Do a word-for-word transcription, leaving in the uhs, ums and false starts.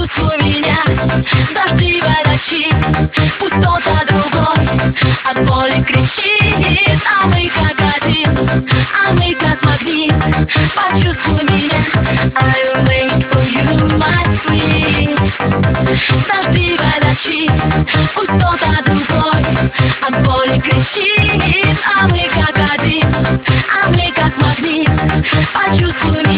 почувствуй меня. Дождливой ночи, пусть кто-то другой от боли кричит, а мы как один, а мы как магнит. Почувствуй меня, I'll wait for you, my sweet. Дождливой ночи, пусть кто-то другой от боли кричит, а мы как один, а мы как магнит. Почувствуй меня.